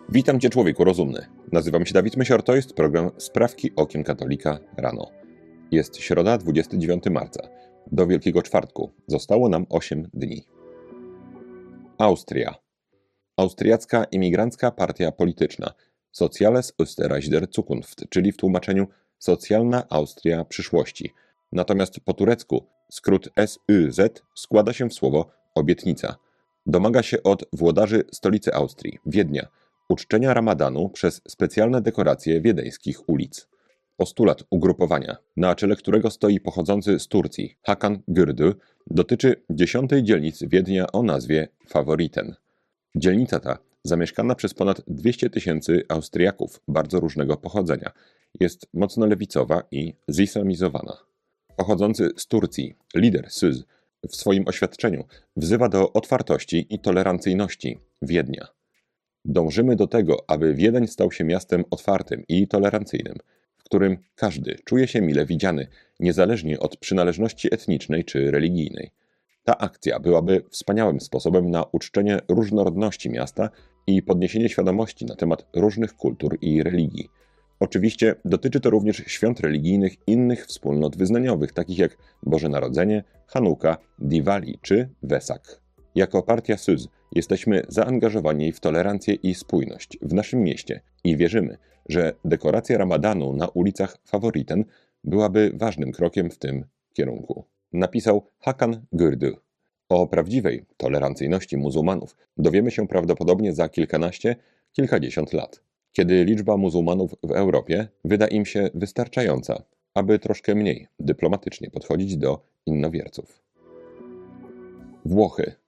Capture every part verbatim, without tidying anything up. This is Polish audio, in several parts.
Witam Cię, człowieku rozumny. Nazywam się Dawid Mysior, to jest program Sprawki Okiem Katolika rano. Jest środa, dwudziestego dziewiątego marca. Do Wielkiego Czwartku zostało nam osiem dni. Austria. Austriacka imigrancka partia polityczna Soziales Österreich der Zukunft, czyli w tłumaczeniu Socjalna Austria przyszłości. Natomiast po turecku skrót S Y Z składa się w słowo obietnica. Domaga się od włodarzy stolicy Austrii, Wiednia, uczczenia Ramadanu przez specjalne dekoracje wiedeńskich ulic. Postulat ugrupowania, na czele którego stoi pochodzący z Turcji Hakan Gürdü, dotyczy dziesiątej dzielnicy Wiednia o nazwie Favoriten. Dzielnica ta, zamieszkana przez ponad dwieście tysięcy Austriaków bardzo różnego pochodzenia, jest mocno lewicowa i zislamizowana. Pochodzący z Turcji lider S Y Z w swoim oświadczeniu wzywa do otwartości i tolerancyjności Wiednia. Dążymy do tego, aby Wiedeń stał się miastem otwartym i tolerancyjnym, w którym każdy czuje się mile widziany, niezależnie od przynależności etnicznej czy religijnej. Ta akcja byłaby wspaniałym sposobem na uczczenie różnorodności miasta i podniesienie świadomości na temat różnych kultur i religii. Oczywiście dotyczy to również świąt religijnych innych wspólnot wyznaniowych, takich jak Boże Narodzenie, Hanuka, Diwali czy Wesak. Jako partia S Y Z jesteśmy zaangażowani w tolerancję i spójność w naszym mieście i wierzymy, że dekoracja Ramadanu na ulicach Favoriten byłaby ważnym krokiem w tym kierunku. Napisał Hakan Gürdü. O prawdziwej tolerancyjności muzułmanów dowiemy się prawdopodobnie za kilkanaście, kilkadziesiąt lat, kiedy liczba muzułmanów w Europie wyda im się wystarczająca, aby troszkę mniej dyplomatycznie podchodzić do innowierców. Włochy.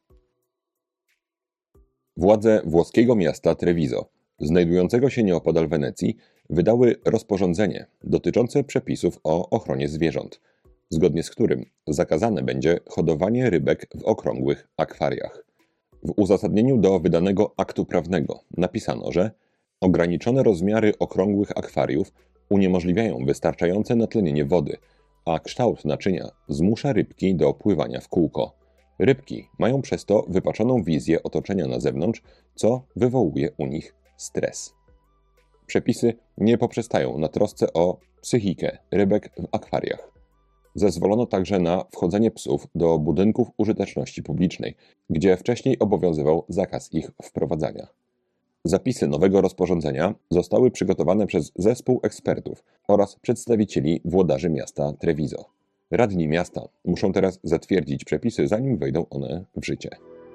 Władze włoskiego miasta Treviso, znajdującego się nieopodal Wenecji, wydały rozporządzenie dotyczące przepisów o ochronie zwierząt, zgodnie z którym zakazane będzie hodowanie rybek w okrągłych akwariach. W uzasadnieniu do wydanego aktu prawnego napisano, że ograniczone rozmiary okrągłych akwariów uniemożliwiają wystarczające natlenienie wody, a kształt naczynia zmusza rybki do pływania w kółko. Rybki mają przez to wypaczoną wizję otoczenia na zewnątrz, co wywołuje u nich stres. Przepisy nie poprzestają na trosce o psychikę rybek w akwariach. Zezwolono także na wchodzenie psów do budynków użyteczności publicznej, gdzie wcześniej obowiązywał zakaz ich wprowadzania. Zapisy nowego rozporządzenia zostały przygotowane przez zespół ekspertów oraz przedstawicieli włodarzy miasta Treviso. Radni miasta muszą teraz zatwierdzić przepisy, zanim wejdą one w życie.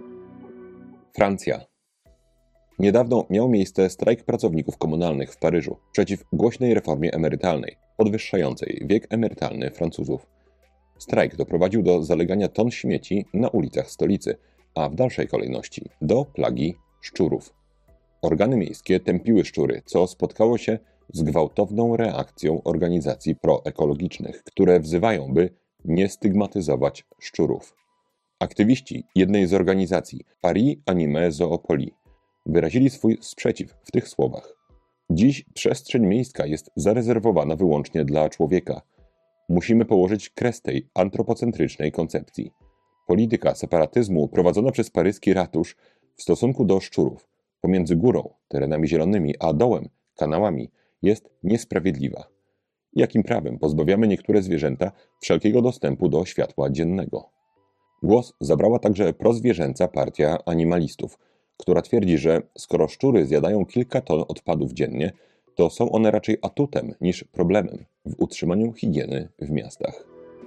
Francja. Niedawno miał miejsce strajk pracowników komunalnych w Paryżu przeciw głośnej reformie emerytalnej, podwyższającej wiek emerytalny Francuzów. Strajk doprowadził do zalegania ton śmieci na ulicach stolicy, a w dalszej kolejności do plagi szczurów. Organy miejskie tępiły szczury, co spotkało się z gwałtowną reakcją organizacji proekologicznych, które wzywają, by nie stygmatyzować szczurów. Aktywiści jednej z organizacji, Paris Animé Zoopoly, wyrazili swój sprzeciw w tych słowach. Dziś przestrzeń miejska jest zarezerwowana wyłącznie dla człowieka. Musimy położyć kres tej antropocentrycznej koncepcji. Polityka separatyzmu prowadzona przez paryski ratusz w stosunku do szczurów pomiędzy górą, terenami zielonymi, a dołem, kanałami, jest niesprawiedliwa. Jakim prawem pozbawiamy niektóre zwierzęta wszelkiego dostępu do światła dziennego? Głos zabrała także prozwierzęca partia animalistów, która twierdzi, że skoro szczury zjadają kilka ton odpadów dziennie, to są one raczej atutem niż problemem w utrzymaniu higieny w miastach.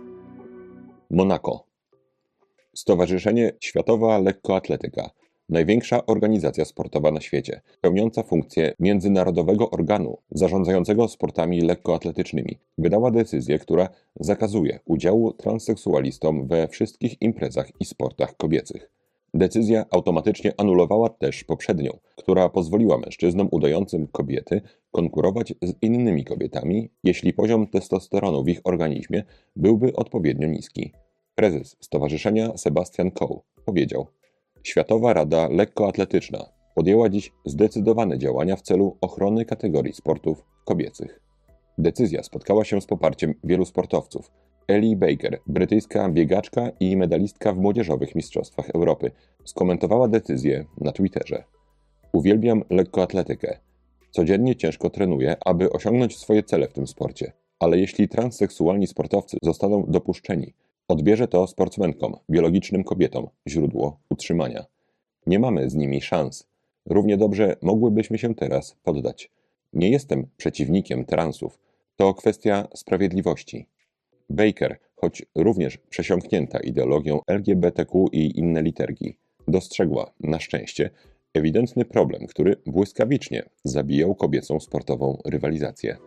Monako. Stowarzyszenie Światowa Lekkoatletyka, największa organizacja sportowa na świecie, pełniąca funkcję międzynarodowego organu zarządzającego sportami lekkoatletycznymi, wydała decyzję, która zakazuje udziału transseksualistom we wszystkich imprezach i sportach kobiecych. Decyzja automatycznie anulowała też poprzednią, która pozwoliła mężczyznom udającym kobiety konkurować z innymi kobietami, jeśli poziom testosteronu w ich organizmie byłby odpowiednio niski. Prezes stowarzyszenia Sebastian Coe powiedział: Światowa Rada Lekkoatletyczna podjęła dziś zdecydowane działania w celu ochrony kategorii sportów kobiecych. Decyzja spotkała się z poparciem wielu sportowców. Ellie Baker, brytyjska biegaczka i medalistka w młodzieżowych mistrzostwach Europy, skomentowała decyzję na Twitterze. Uwielbiam lekkoatletykę. Codziennie ciężko trenuję, aby osiągnąć swoje cele w tym sporcie. Ale jeśli transseksualni sportowcy zostaną dopuszczeni, odbierze to sportsmenkom, biologicznym kobietom źródło utrzymania. Nie mamy z nimi szans. Równie dobrze mogłybyśmy się teraz poddać. Nie jestem przeciwnikiem transów. To kwestia sprawiedliwości. Baker, choć również przesiąknięta ideologią L G B T Q i inne literki, dostrzegła, na szczęście, ewidentny problem, który błyskawicznie zabijał kobiecą sportową rywalizację.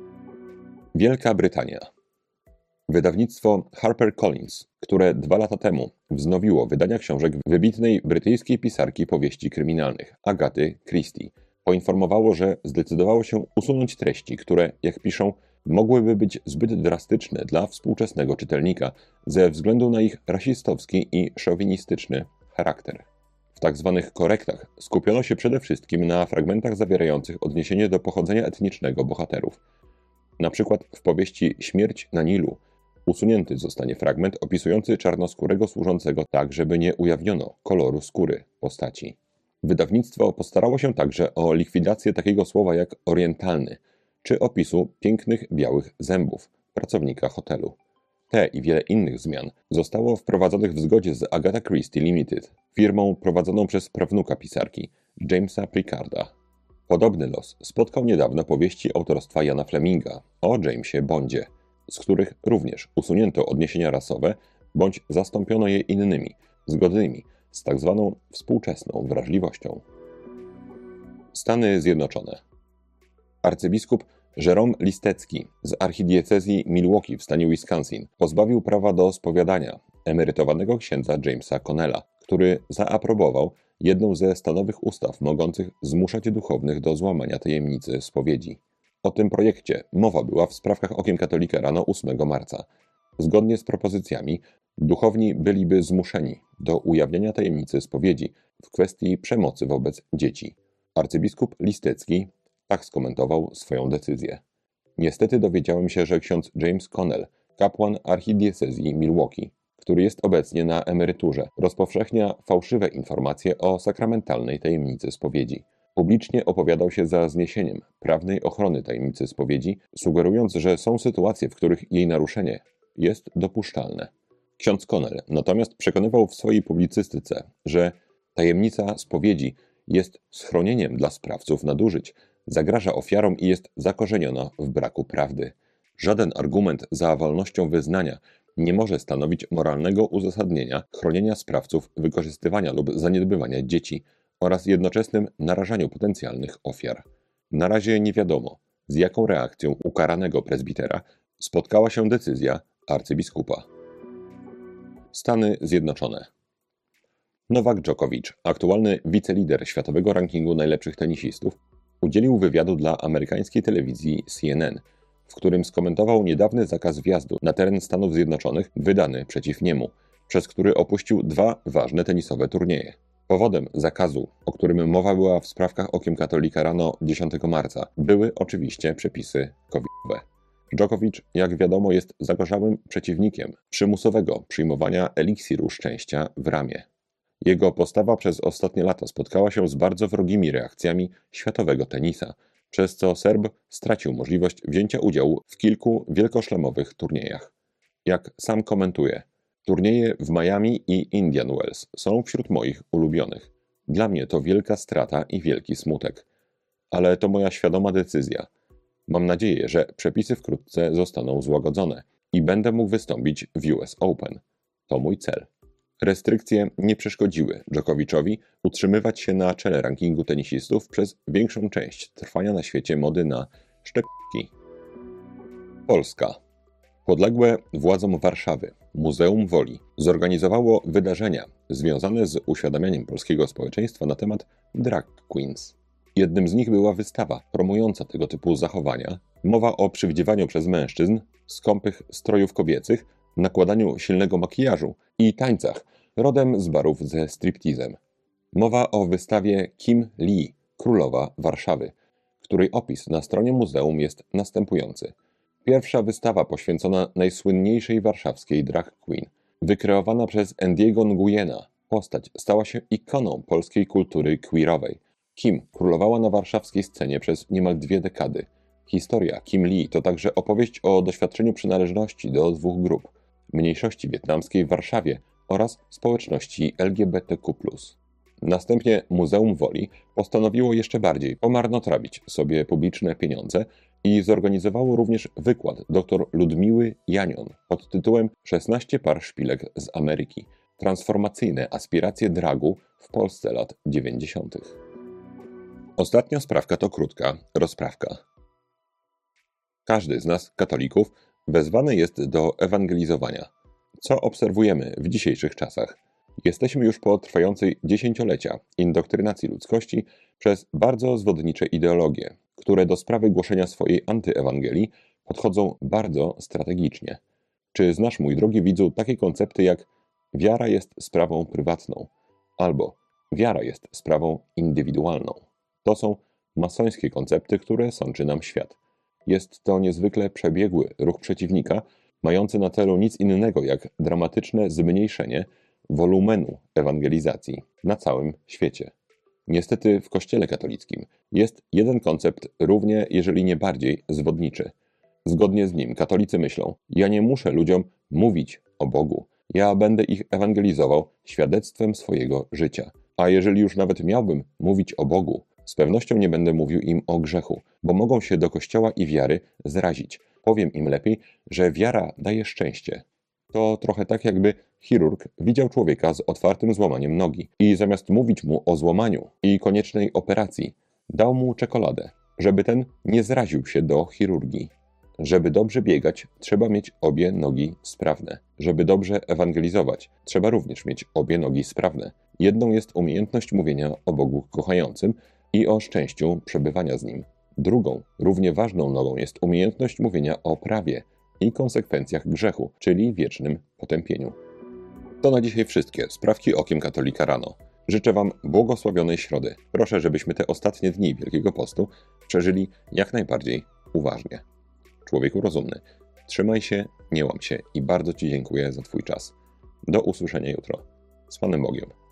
Wielka Brytania. Wydawnictwo HarperCollins, które dwa lata temu wznowiło wydania książek wybitnej brytyjskiej pisarki powieści kryminalnych Agaty Christie, poinformowało, że zdecydowało się usunąć treści, które, jak piszą, mogłyby być zbyt drastyczne dla współczesnego czytelnika ze względu na ich rasistowski i szowinistyczny charakter. W tak zwanych korektach skupiono się przede wszystkim na fragmentach zawierających odniesienie do pochodzenia etnicznego bohaterów. Na przykład w powieści Śmierć na Nilu usunięty zostanie fragment opisujący czarnoskórego służącego tak, żeby nie ujawniono koloru skóry postaci. Wydawnictwo postarało się także o likwidację takiego słowa jak orientalny, czy opisu pięknych białych zębów pracownika hotelu. Te i wiele innych zmian zostało wprowadzonych w zgodzie z Agatha Christie Limited, firmą prowadzoną przez prawnuka pisarki, Jamesa Pricarda. Podobny los spotkał niedawno powieści autorstwa Jana Fleminga o Jamesie Bondzie, z których również usunięto odniesienia rasowe bądź zastąpiono je innymi, zgodnymi z tak zwaną współczesną wrażliwością. Stany Zjednoczone. Arcybiskup Jerome Listecki z archidiecezji Milwaukee w stanie Wisconsin pozbawił prawa do spowiadania emerytowanego księdza Jamesa Connella, który zaaprobował jedną ze stanowych ustaw mogących zmuszać duchownych do złamania tajemnicy spowiedzi. O tym projekcie mowa była w Sprawkach Okiem Katolika rano ósmego marca. Zgodnie z propozycjami, duchowni byliby zmuszeni do ujawnienia tajemnicy spowiedzi w kwestii przemocy wobec dzieci. Arcybiskup Listecki tak skomentował swoją decyzję. Niestety dowiedziałem się, że ksiądz James Connell, kapłan archidiecezji Milwaukee, który jest obecnie na emeryturze, rozpowszechnia fałszywe informacje o sakramentalnej tajemnicy spowiedzi. Publicznie opowiadał się za zniesieniem prawnej ochrony tajemnicy spowiedzi, sugerując, że są sytuacje, w których jej naruszenie jest dopuszczalne. Ksiądz Connell natomiast przekonywał w swojej publicystyce, że tajemnica spowiedzi jest schronieniem dla sprawców nadużyć, zagraża ofiarom i jest zakorzeniona w braku prawdy. Żaden argument za wolnością wyznania nie może stanowić moralnego uzasadnienia chronienia sprawców wykorzystywania lub zaniedbywania dzieci oraz jednoczesnym narażaniu potencjalnych ofiar. Na razie nie wiadomo, z jaką reakcją ukaranego prezbitera spotkała się decyzja arcybiskupa. Stany Zjednoczone. Nowak Djokovic, aktualny wicelider światowego rankingu najlepszych tenisistów, udzielił wywiadu dla amerykańskiej telewizji C N N, w którym skomentował niedawny zakaz wjazdu na teren Stanów Zjednoczonych wydany przeciw niemu, przez który opuścił dwa ważne tenisowe turnieje. Powodem zakazu, o którym mowa była w Sprawkach Okiem Katolika rano dziesiątego marca, były oczywiście przepisy covidowe. Djokovic, jak wiadomo, jest zagorzałym przeciwnikiem przymusowego przyjmowania eliksiru szczęścia w ramię. Jego postawa przez ostatnie lata spotkała się z bardzo wrogimi reakcjami światowego tenisa, przez co Serb stracił możliwość wzięcia udziału w kilku wielkoszlemowych turniejach. Jak sam komentuje, turnieje w Miami i Indian Wells są wśród moich ulubionych. Dla mnie to wielka strata i wielki smutek. Ale to moja świadoma decyzja. Mam nadzieję, że przepisy wkrótce zostaną złagodzone i będę mógł wystąpić w U S Open. To mój cel. Restrykcje nie przeszkodziły Djokovicowi utrzymywać się na czele rankingu tenisistów przez większą część trwania na świecie mody na szczepki. Polska. Podległe władzom Warszawy Muzeum Woli zorganizowało wydarzenia związane z uświadamianiem polskiego społeczeństwa na temat drag queens. Jednym z nich była wystawa promująca tego typu zachowania. Mowa o przywdziewaniu przez mężczyzn skąpych strojów kobiecych, nakładaniu silnego makijażu i tańcach rodem z barów ze striptizem. Mowa o wystawie Kim Lee, Królowa Warszawy, której opis na stronie muzeum jest następujący. Pierwsza wystawa poświęcona najsłynniejszej warszawskiej drag queen, wykreowana przez Andiego Nguyena. Postać stała się ikoną polskiej kultury queerowej. Kim królowała na warszawskiej scenie przez niemal dwie dekady. Historia Kim Lee to także opowieść o doświadczeniu przynależności do dwóch grup: mniejszości wietnamskiej w Warszawie oraz społeczności L G B T Q plus. Następnie Muzeum Woli postanowiło jeszcze bardziej pomarnotrawić sobie publiczne pieniądze i zorganizowało również wykład dr Ludmiły Janion pod tytułem szesnaście par szpilek z Ameryki. Transformacyjne aspiracje dragu w Polsce lat dziewięćdziesiątych. Ostatnia sprawka to krótka rozprawka. Każdy z nas, katolików, wezwany jest do ewangelizowania. Co obserwujemy w dzisiejszych czasach? Jesteśmy już po trwającej dziesięciolecia indoktrynacji ludzkości przez bardzo zwodnicze ideologie, które do sprawy głoszenia swojej antyewangelii podchodzą bardzo strategicznie. Czy znasz, mój drogi widzu, takie koncepty jak wiara jest sprawą prywatną albo wiara jest sprawą indywidualną? To są masońskie koncepty, które sączy nam świat. Jest to niezwykle przebiegły ruch przeciwnika, mający na celu nic innego jak dramatyczne zmniejszenie wolumenu ewangelizacji na całym świecie. Niestety w Kościele katolickim jest jeden koncept równie, jeżeli nie bardziej, zwodniczy. Zgodnie z nim katolicy myślą: ja nie muszę ludziom mówić o Bogu, ja będę ich ewangelizował świadectwem swojego życia. A jeżeli już nawet miałbym mówić o Bogu, z pewnością nie będę mówił im o grzechu, bo mogą się do Kościoła i wiary zrazić. Powiem im lepiej, że wiara daje szczęście. To trochę tak, jakby chirurg widział człowieka z otwartym złamaniem nogi i zamiast mówić mu o złamaniu i koniecznej operacji, dał mu czekoladę, żeby ten nie zraził się do chirurgii. Żeby dobrze biegać, trzeba mieć obie nogi sprawne. Żeby dobrze ewangelizować, trzeba również mieć obie nogi sprawne. Jedną jest umiejętność mówienia o Bogu kochającym i o szczęściu przebywania z Nim. Drugą, równie ważną nogą jest umiejętność mówienia o prawie i konsekwencjach grzechu, czyli wiecznym potępieniu. To na dzisiaj wszystkie sprawki okiem katolika rano. Życzę Wam błogosławionej środy. Proszę, żebyśmy te ostatnie dni Wielkiego Postu przeżyli jak najbardziej uważnie. Człowieku rozumny, trzymaj się, nie łam się i bardzo Ci dziękuję za Twój czas. Do usłyszenia jutro. Z Panem Bogiem.